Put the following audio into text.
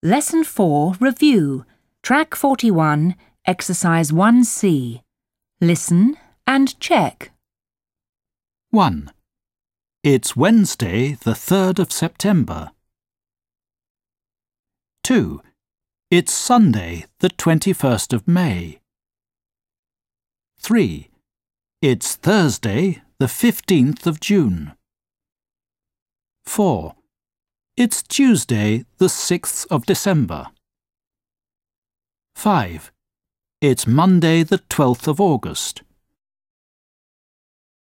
Lesson 4 Review. Track 41, Exercise 1C. Listen and check. 1. It's Wednesday, the 3rd of September. 2. It's Sunday, the 21st of May. 3. It's Thursday, the 15th of June. 4. It's Tuesday, the 6th of December. 5. It's Monday, the 12th of August.